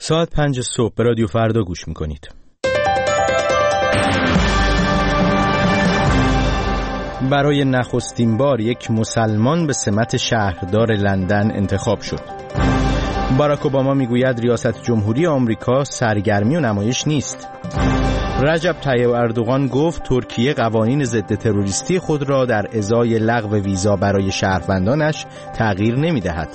ساعت 5 صبح به رادیو فردا گوش میکنید. برای نخستین بار یک مسلمان به سمت شهردار لندن انتخاب شد. باراک اوباما میگوید ریاست جمهوری آمریکا سرگرمی و نمایش نیست. رجب طیب اردوغان گفت ترکیه قوانین ضد تروریستی خود را در ازای لغو ویزا برای شهروندانش تغییر نمیدهد.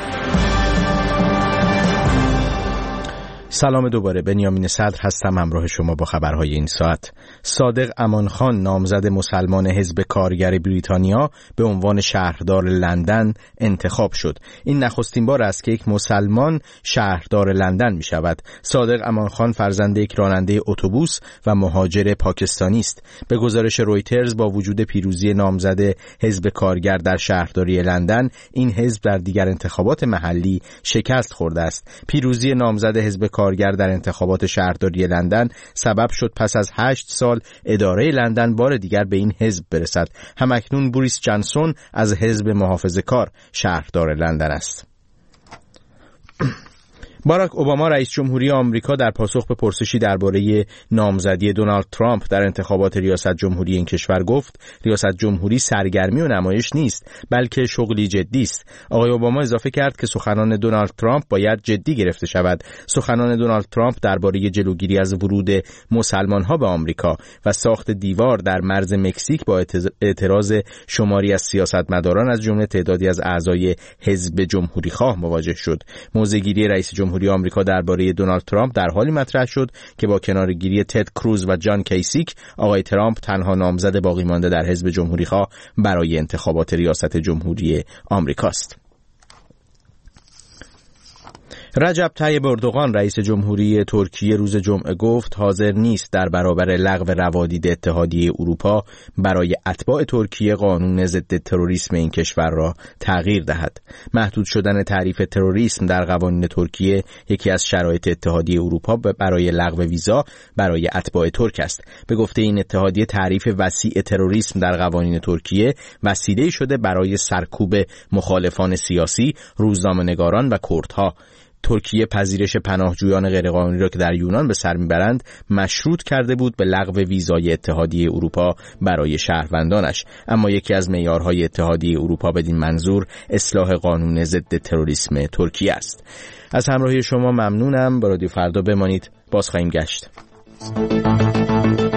سلام دوباره، بنیامین صدر هستم همراه شما با خبرهای این ساعت. صادق امانخان نامزد مسلمان حزب کارگر بریتانیا به عنوان شهردار لندن انتخاب شد. این نخستین بار است که یک مسلمان شهردار لندن می شود. صادق امانخان فرزند یک راننده اتوبوس و مهاجر پاکستانی است. به گزارش رویترز با وجود پیروزی نامزد حزب کارگر در شهرداری لندن، این حزب در دیگر انتخابات محلی شکست خورده است. پیروزی نامزد حزب کارگر در انتخابات شهرداری لندن سبب شد پس از 8 سال اداره لندن بار دیگر به این حزب برسد. همکنون بوریس جانسون از حزب محافظه‌کار شهردار لندن است. باراک اوباما رئیس جمهوری آمریکا در پاسخ به پرسشی درباره نامزدی دونالد ترامپ در انتخابات ریاست جمهوری این کشور گفت ریاست جمهوری سرگرمی و نمایش نیست بلکه شغلی جدی است. آقای اوباما اضافه کرد که سخنان دونالد ترامپ باید جدی گرفته شود. سخنان دونالد ترامپ درباره جلوگیری از ورود مسلمان‌ها به آمریکا و ساخت دیوار در مرز مکزیک با اعتراض شماری از سیاستمداران از جمله تعدادی از اعضای حزب جمهوری‌خواه مواجه شد. موضع‌گیری رئیس جمهوری آمریکا درباره دونالد ترامپ در حالی مطرح شد که با کنارگیری تد کروز و جان کیسیک، آقای ترامپ تنها نامزد باقی مانده در حزب جمهوری‌خواه برای انتخابات ریاست جمهوری آمریکاست. رجب طیب اردوغان رئیس جمهوری ترکیه روز جمعه گفت حاضر نیست در برابر لغو روادید اتحادیه اروپا برای اتباع ترکیه قانون ضد تروریسم این کشور را تغییر دهد. محدود شدن تعریف تروریسم در قوانین ترکیه یکی از شرایط اتحادیه اروپا برای لغو ویزا برای اتباع ترک است. به گفته این اتحادیه تعریف وسیع تروریسم در قوانین ترکیه وسیله‌ای شده برای سرکوب مخالفان سیاسی، روزنامه‌نگاران و کردها. ترکیه پذیرش پناهجویان غیرقانونی را که در یونان به سر میبرند مشروط کرده بود به لغو ویزای اتحادیه اروپا برای شهروندانش، اما یکی از معیارهای اتحادیه اروپا بدین منظور اصلاح قانون ضد تروریسم ترکیه است. از همراهی شما ممنونم. با رادیو فردا بمانید، باز خواهیم گشت.